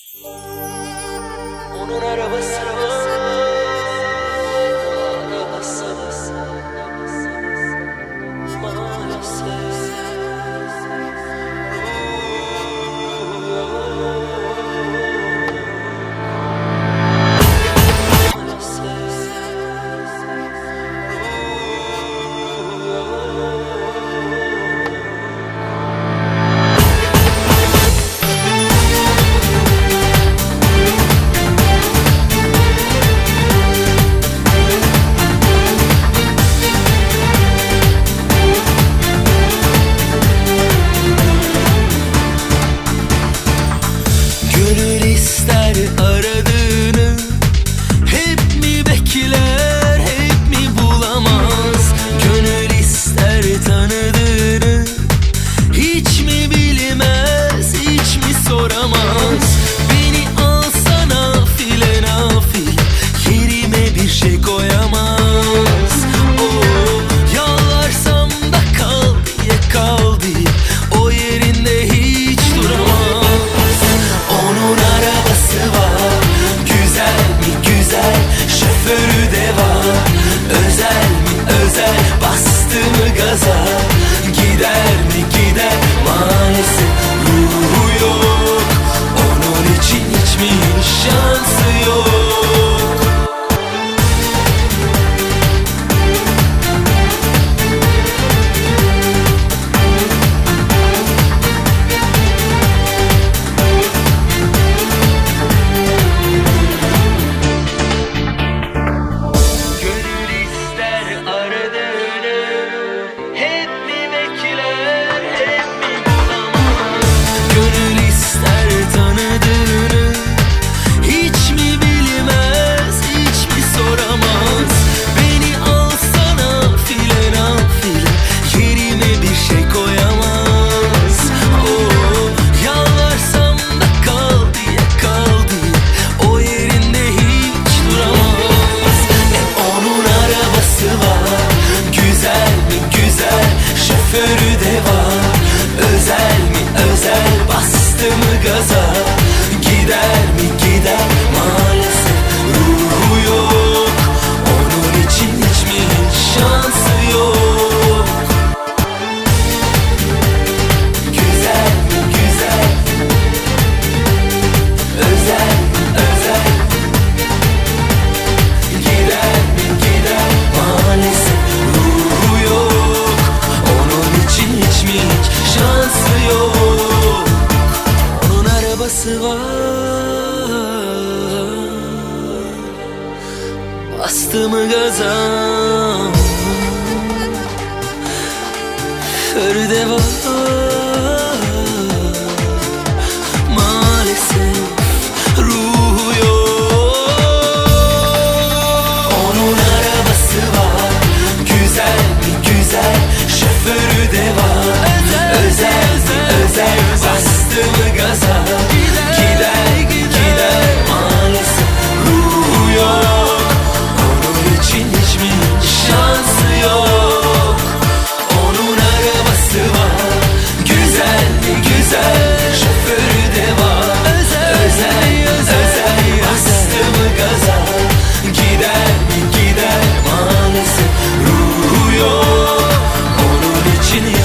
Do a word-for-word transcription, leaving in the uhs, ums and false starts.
Onun arabası var, arabası maalesef. Gönül ister aradığını, hep mi bekler, hep mi bulamaz? Gönül ister tanıdığını, hiç mi bilmez, hiç mi soramaz? Beni alsana file nafile, yerime bir şey koyamaz. Oh, yalvarsam da kal diye kal diye, o yerinde hiç duramaz. Onun arabası var, güzel mi güzel, şoförü de var. Özel mi özel, bastı mı gaza, gider mi gider, maalesef ruhu yok. Onun için hiç mi şansı yok? Gönül ister aradığını, hep mi bekler, hep mi bulamaz? Gönül ister tanıdığını, hiç mi bilmez, hiç mi soramaz? Beni alsana file nafile, yerime bir şey koyamaz. Oh, yalvarsam da kal diye kal diye, o yerinde hiç duramaz. E onun arabası var, güzel mi güzel, şoförü de var. Özel mi özel, bastı mı gaza, gider mi gider, maalesef ruhu yok. Onun için hiç mi şansı yok? Güzel mi güzel, özel mi özel, gider mi gider, maalesef ruhu yok. Onun için hiç mi hiç şansı yok? Onun arabası var, bastı mı gaza, şoförü de var.